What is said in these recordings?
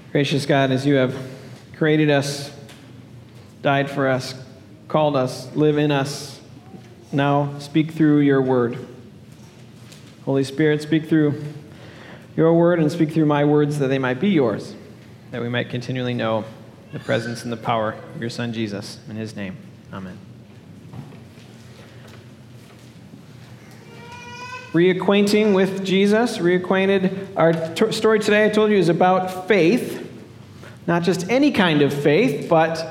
Gracious God, as you have created us, died for us, called us, live in us, now speak through your word. Holy Spirit, speak through your word and speak through my words that they might be yours, that we might continually know the presence and the power of your Son, Jesus. In his name, amen. Reacquainting with Jesus, reacquainted. Our story today, I told you, is about faith. Not just any kind of faith, but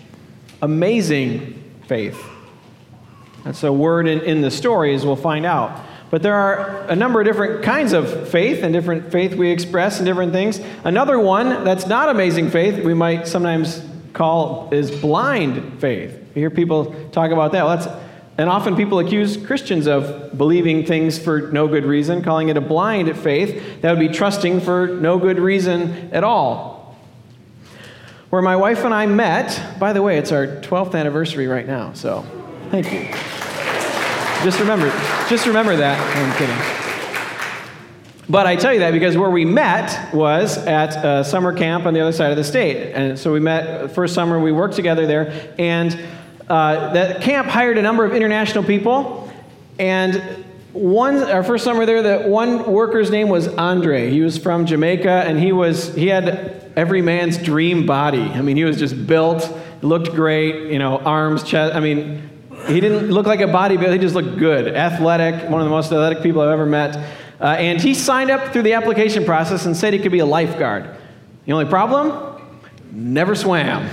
amazing faith. That's a word in the story, as we'll find out. But there are a number of different kinds of faith, and different faith we express in different things. Another one that's not amazing faith, we might sometimes call, is blind faith. You hear people talk about that. And often people accuse Christians of believing things for no good reason, calling it a blind faith. That would be trusting for no good reason at all. Where my wife and I met, by the way, it's our 12th anniversary right now, so thank you. Just remember that. I'm kidding. But I tell you that because where we met was at a summer camp on the other side of the state. And so we met first summer, we worked together there, and that camp hired a number of international people, and our first summer there, the one worker's name was Andre. He was from Jamaica, and he had every man's dream body. I mean, he was just built, looked great, arms, chest. I mean, he didn't look like a bodybuilder. He just looked good, athletic, one of the most athletic people I've ever met. And he signed up through the application process and said he could be a lifeguard. The only problem? Never swam.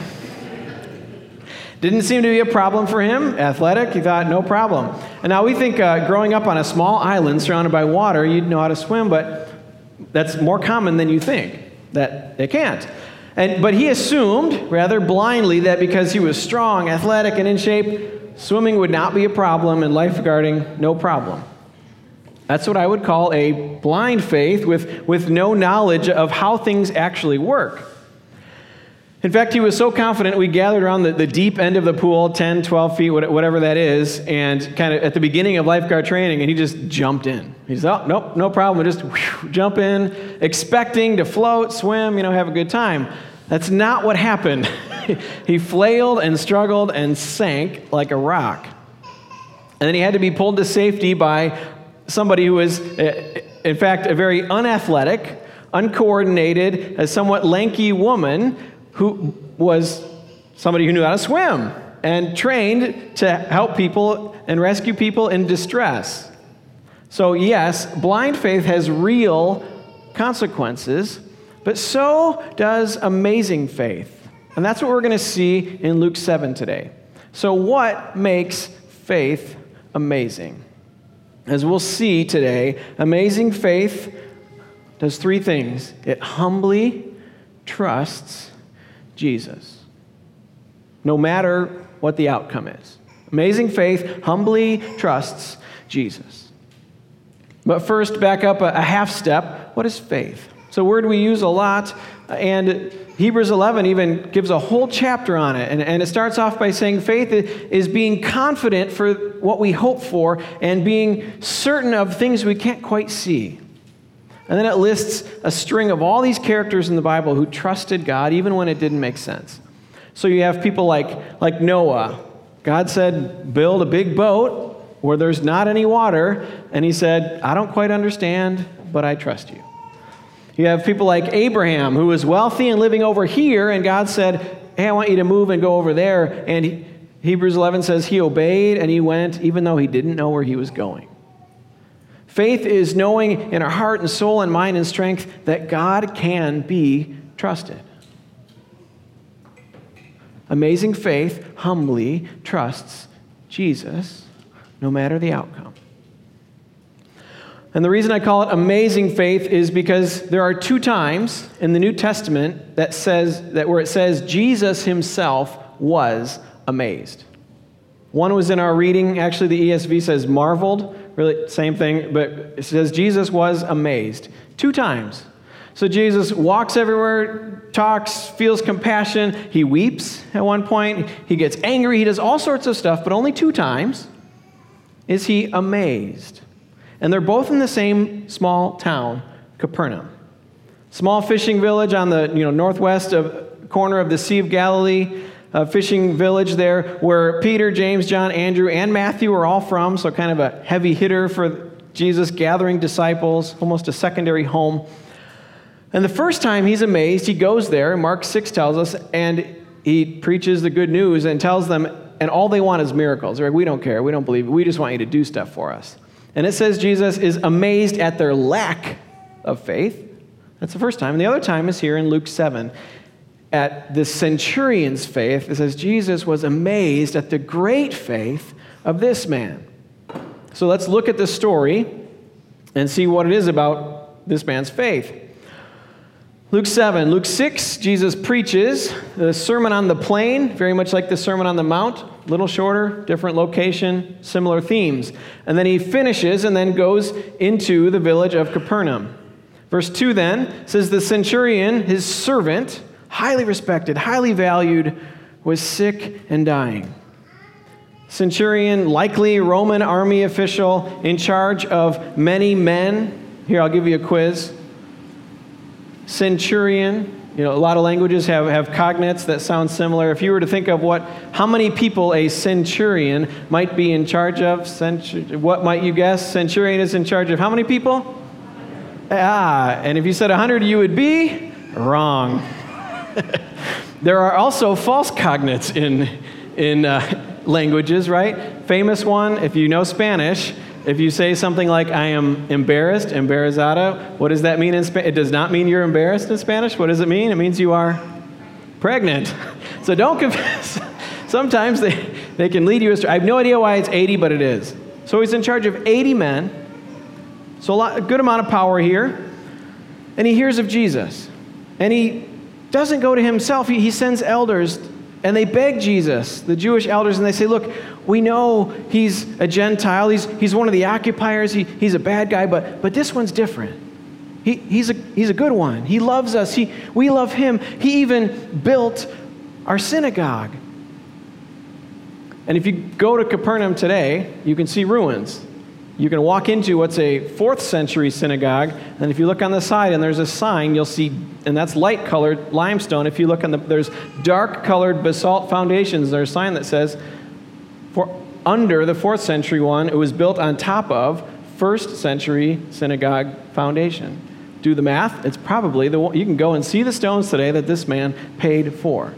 Didn't seem to be a problem for him. Athletic, he thought, no problem. And now we think growing up on a small island surrounded by water, you'd know how to swim, but that's more common than you think, that it can't. But he assumed, rather blindly, that because he was strong, athletic, and in shape, swimming would not be a problem and lifeguarding, no problem. That's what I would call a blind faith with no knowledge of how things actually work. In fact, he was so confident, we gathered around the deep end of the pool, 10, 12 feet, whatever that is, and kind of at the beginning of lifeguard training, and he just jumped in. He said, oh, nope, no problem. Just jump in, expecting to float, swim, have a good time. That's not what happened. He flailed and struggled and sank like a rock. And then he had to be pulled to safety by somebody who was, in fact, a very unathletic, uncoordinated, a somewhat lanky woman who was somebody who knew how to swim and trained to help people and rescue people in distress. So yes, blind faith has real consequences, but so does amazing faith. And that's what we're going to see in Luke 7 today. So what makes faith amazing? As we'll see today, amazing faith does three things. It humbly trusts Jesus, no matter what the outcome is. Amazing faith humbly trusts Jesus. But first, back up a half step. What is faith? It's a word we use a lot, and Hebrews 11 even gives a whole chapter on it. And it starts off by saying faith is being confident for what we hope for and being certain of things we can't quite see. And then it lists a string of all these characters in the Bible who trusted God even when it didn't make sense. So you have people like Noah. God said, build a big boat where there's not any water. And he said, I don't quite understand, but I trust you. You have people like Abraham, who was wealthy and living over here. And God said, hey, I want you to move and go over there. And Hebrews 11 says he obeyed and he went even though he didn't know where he was going. Faith is knowing in our heart and soul and mind and strength that God can be trusted. Amazing faith humbly trusts Jesus no matter the outcome. And the reason I call it amazing faith is because there are two times in the New Testament where it says Jesus himself was amazed. One was in our reading, actually the ESV says marveled. Really, same thing, but it says Jesus was amazed. 2 times. So Jesus walks everywhere, talks, feels compassion. He weeps at one point. He gets angry. He does all sorts of stuff, but only 2 times is he amazed. And they're both in the same small town, Capernaum. Small fishing village on the northwest corner of the Sea of Galilee, a fishing village there where Peter, James, John, Andrew, and Matthew are all from, so kind of a heavy hitter for Jesus gathering disciples, almost a secondary home. And the first time he's amazed, he goes there, Mark 6 tells us, and he preaches the good news and tells them, and all they want is miracles. They're like, we don't care, we don't believe it, we just want you to do stuff for us. And it says Jesus is amazed at their lack of faith. That's the first time. And the other time is here in Luke 7. At the centurion's faith, it says Jesus was amazed at the great faith of this man. So let's look at the story and see what it is about this man's faith. Luke 7. Luke 6, Jesus preaches the Sermon on the Plain, very much like the Sermon on the Mount, a little shorter, different location, similar themes. And then he finishes and then goes into the village of Capernaum. Verse 2 then says, the centurion, his servant, highly respected, highly valued, was sick and dying. Centurion, likely Roman army official in charge of many men. Here, I'll give you a quiz. Centurion, a lot of languages have cognates that sound similar. If you were to think of how many people a centurion might be in charge of, what might you guess? Centurion is in charge of how many people? And if you said 100, you would be wrong. There are also false cognates in languages, right? Famous one, if you know Spanish, if you say something like, I am embarrassed, embarazada, what does that mean in Spanish? It does not mean you're embarrassed in Spanish. What does it mean? It means you are pregnant. So don't confess. Sometimes they can lead you astray. I have no idea why it's 80, but it is. So he's in charge of 80 men. So a good amount of power here. And he hears of Jesus. And he doesn't go to himself. He sends elders, and they beg Jesus, the Jewish elders, and they say, look, we know he's a Gentile. He's one of the occupiers. He's a bad guy, but this one's different. He's a good one. He loves us. We love him. He even built our synagogue. And if you go to Capernaum today, you can see ruins. You can walk into what's a 4th century synagogue, and if you look on the side and there's a sign, you'll see, and that's light-colored limestone. If you look there's dark-colored basalt foundations. There's a sign that says, under the 4th century one, it was built on top of 1st century synagogue foundation. Do the math. It's probably you can go and see the stones today that this man paid for.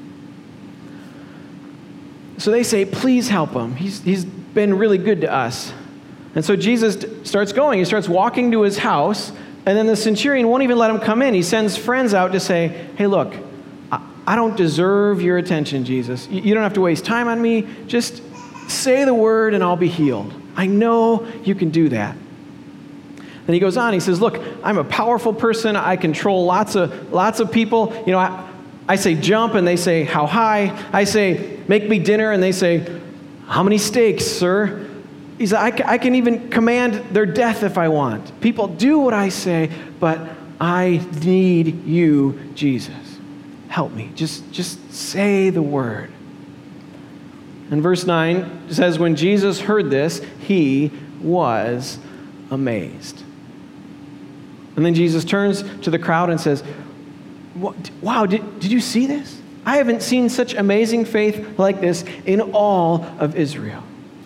So they say, please help him. He's been really good to us. And so Jesus starts going. He starts walking to his house, and then the centurion won't even let him come in. He sends friends out to say, hey, look, I don't deserve your attention, Jesus. You don't have to waste time on me. Just say the word and I'll be healed. I know you can do that. Then he goes on. He says, look, I'm a powerful person. I control lots of people. I say jump, and they say, how high? I say, make me dinner, and they say, how many steaks, sir? He said, I can even command their death if I want. People do what I say, but I need you, Jesus. Help me. Just say the word. And verse 9 says, when Jesus heard this, he was amazed. And then Jesus turns to the crowd and says, wow, did you see this? I haven't seen such amazing faith like this in all of Israel.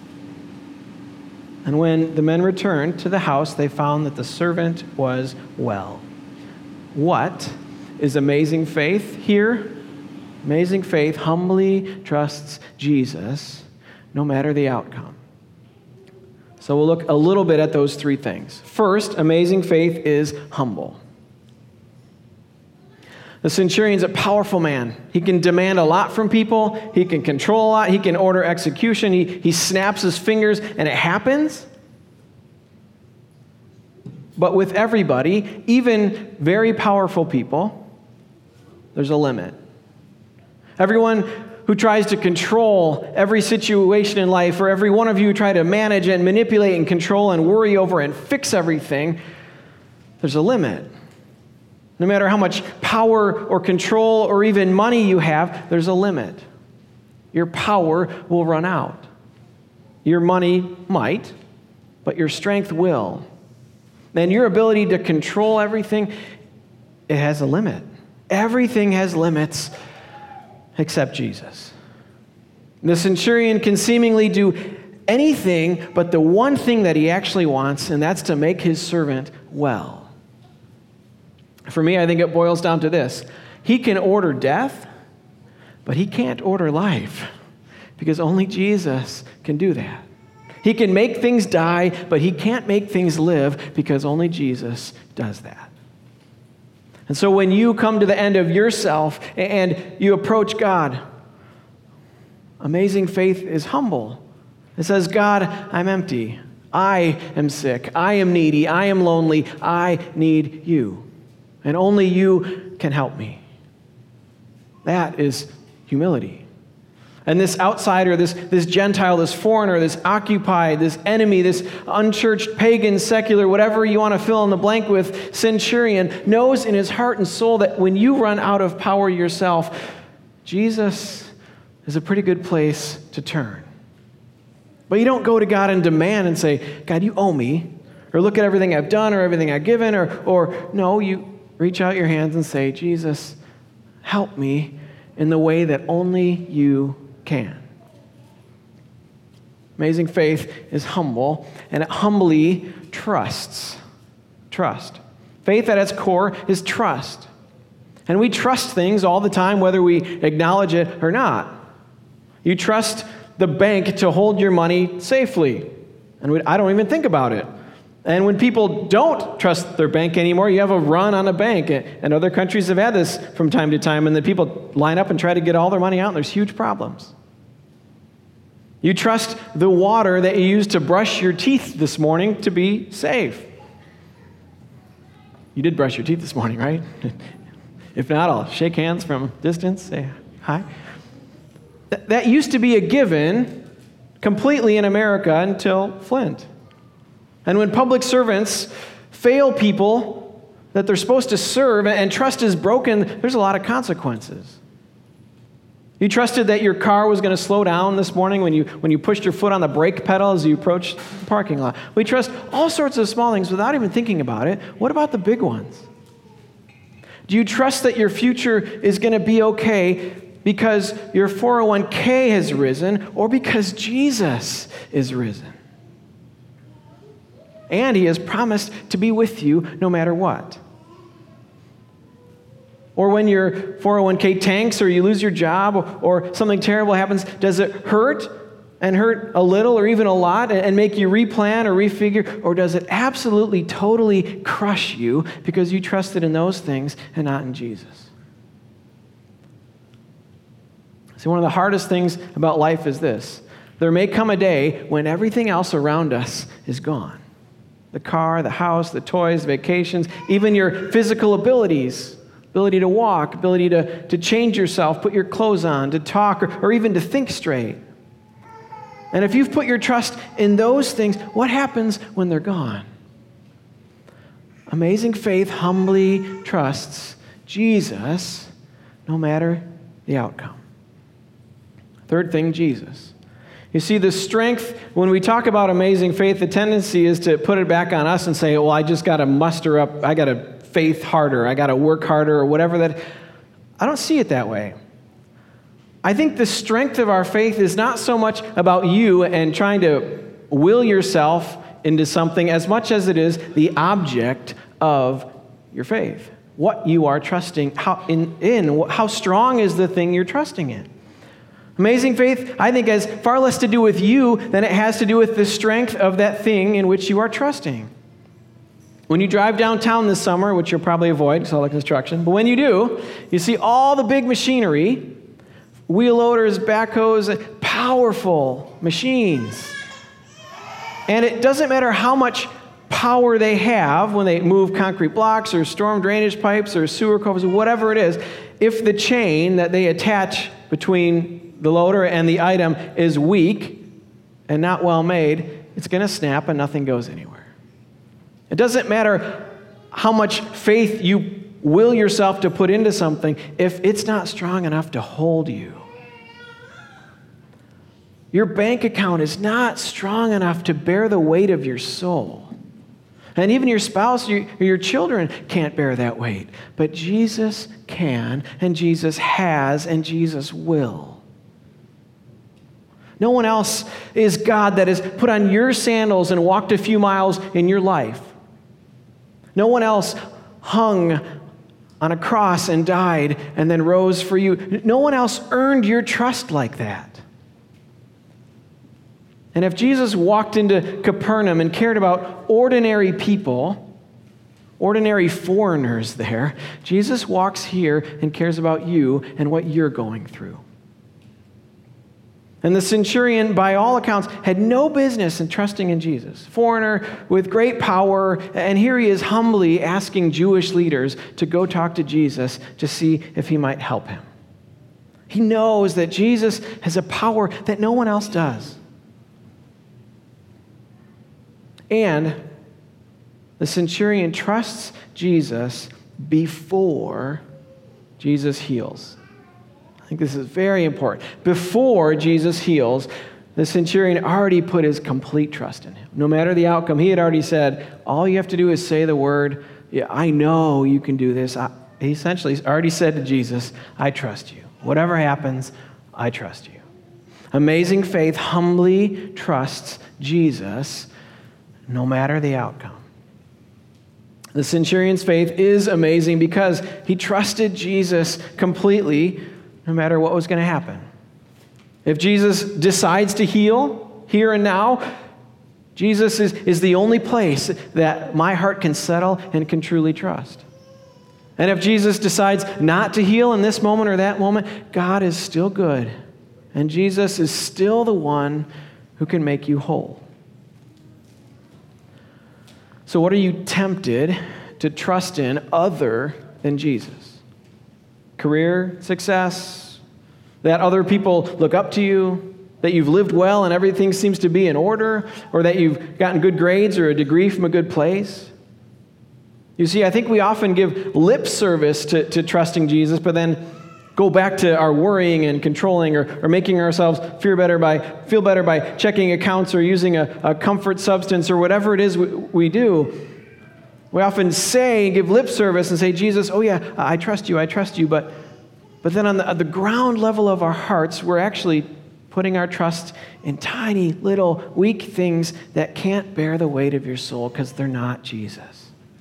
And when the men returned to the house, they found that the servant was well. What is amazing faith here? Amazing faith humbly trusts Jesus no matter the outcome. So we'll look a little bit at those 3 things. First, amazing faith is humble. The centurion's a powerful man. He can demand a lot from people. He can control a lot. He can order execution. He snaps his fingers, and it happens. But with everybody, even very powerful people, there's a limit. Everyone who tries to control every situation in life, or every one of you who try to manage and manipulate and control and worry over and fix everything, there's a limit. No matter how much power or control or even money you have, there's a limit. Your power will run out. Your money might, but your strength will. And your ability to control everything, it has a limit. Everything has limits except Jesus. The centurion can seemingly do anything but the one thing that he actually wants, and that's to make his servant well. For me, I think it boils down to this. He can order death, but he can't order life, because only Jesus can do that. He can make things die, but he can't make things live, because only Jesus does that. And so when you come to the end of yourself and you approach God, amazing faith is humble. It says, God, I'm empty. I am sick. I am needy. I am lonely. I need you. And only you can help me. That is humility. And this outsider, this Gentile, this foreigner, this occupied, this enemy, this unchurched, pagan, secular, whatever you want to fill in the blank with, centurion, knows in his heart and soul that when you run out of power yourself, Jesus is a pretty good place to turn. But you don't go to God and demand and say, God, you owe me, or look at everything I've done or everything I've given, or no, you reach out your hands and say, Jesus, help me in the way that only you can. Amazing faith is humble, and it humbly trusts. Trust. Faith at its core is trust. And we trust things all the time, whether we acknowledge it or not. You trust the bank to hold your money safely, and I don't even think about it. And when people don't trust their bank anymore, you have a run on a bank. And other countries have had this from time to time, and the people line up and try to get all their money out, and there's huge problems. You trust the water that you used to brush your teeth this morning to be safe. You did brush your teeth this morning, right? If not, I'll shake hands from distance, say hi. That used to be a given completely in America until Flint. And when public servants fail people that they're supposed to serve and trust is broken, there's a lot of consequences. You trusted that your car was going to slow down this morning when you pushed your foot on the brake pedal as you approached the parking lot. We trust all sorts of small things without even thinking about it. What about the big ones? Do you trust that your future is going to be okay because your 401k has risen or because Jesus is risen? And he has promised to be with you no matter what. Or when your 401k tanks or you lose your job or something terrible happens, does it hurt and hurt a little or even a lot and make you replan or refigure? Or does it absolutely, totally crush you because you trusted in those things and not in Jesus? See, one of the hardest things about life is this. There may come a day when everything else around us is gone. The car, the house, the toys, vacations, even your physical abilities, ability to walk, ability to change yourself, put your clothes on, to talk, or even to think straight. And if you've put your trust in those things, what happens when they're gone? Amazing faith humbly trusts Jesus no matter the outcome. Third thing, Jesus. You see, the strength, when we talk about amazing faith, the tendency is to put it back on us and say, well, I just got to muster up, I got to faith harder, I got to work harder, or whatever that. I don't see it that way. I think the strength of our faith is not so much about you and trying to will yourself into something as much as it is the object of your faith. What you are trusting, how strong is the thing you're trusting in. Amazing faith, I think, has far less to do with you than it has to do with the strength of that thing in which you are trusting. When you drive downtown this summer, which you'll probably avoid because of all the construction, but when you do, you see all the big machinery, wheel loaders, backhoes, powerful machines. And it doesn't matter how much power they have when they move concrete blocks or storm drainage pipes or sewer covers, whatever it is, if the chain that they attach between the loader and the item is weak and not well made, it's going to snap and nothing goes anywhere. It doesn't matter how much faith you will yourself to put into something if it's not strong enough to hold you. Your bank account is not strong enough to bear the weight of your soul. And even your spouse or your children can't bear that weight. But Jesus can, and Jesus has, and Jesus will. No one else is God that has put on your sandals and walked a few miles in your life. No one else hung on a cross and died and then rose for you. No one else earned your trust like that. And if Jesus walked into Capernaum and cared about ordinary people, ordinary foreigners there, Jesus walks here and cares about you and what you're going through. And the centurion, by all accounts, had no business in trusting in Jesus. Foreigner with great power, and here he is humbly asking Jewish leaders to go talk to Jesus to see if he might help him. He knows that Jesus has a power that no one else does. And the centurion trusts Jesus before Jesus heals. I think this is very important. Before Jesus heals, the centurion already put his complete trust in him. No matter the outcome, he had already said, all you have to do is say the word, yeah, I know you can do this. He essentially already said to Jesus, I trust you. Whatever happens, I trust you. Amazing faith humbly trusts Jesus no matter the outcome. The centurion's faith is amazing because he trusted Jesus completely no matter what was going to happen. If Jesus decides to heal here and now, Jesus is the only place that my heart can settle and can truly trust. And if Jesus decides not to heal in this moment or that moment, God is still good. And Jesus is still the one who can make you whole. So what are you tempted to trust in other than Jesus? Career, success, that other people look up to you, that you've lived well and everything seems to be in order, or that you've gotten good grades or a degree from a good place? You see, I think we often give lip service to trusting Jesus, but then go back to our worrying and controlling or making ourselves feel better by checking accounts or using a comfort substance or whatever it is we do. We often say, give lip service and say, Jesus, oh yeah, I trust you, but then on the ground level of our hearts, we're actually putting our trust in tiny little weak things that can't bear the weight of your soul because they're not Jesus.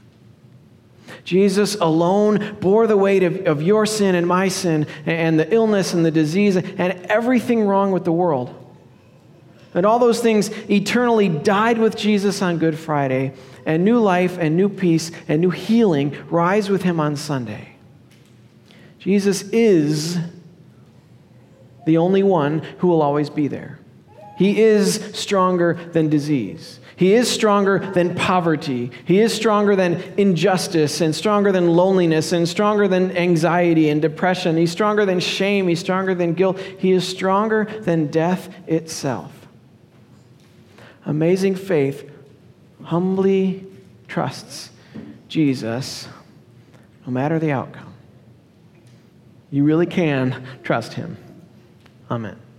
Jesus alone bore the weight of your sin and my sin and the illness and the disease and everything wrong with the world. And all those things eternally died with Jesus on Good Friday, and new life and new peace and new healing rise with him on Sunday. Jesus is the only one who will always be there. He is stronger than disease. He is stronger than poverty. He is stronger than injustice and stronger than loneliness and stronger than anxiety and depression. He's stronger than shame. He's stronger than guilt. He is stronger than death itself. Amazing faith humbly trusts Jesus no matter the outcome. You really can trust him. Amen.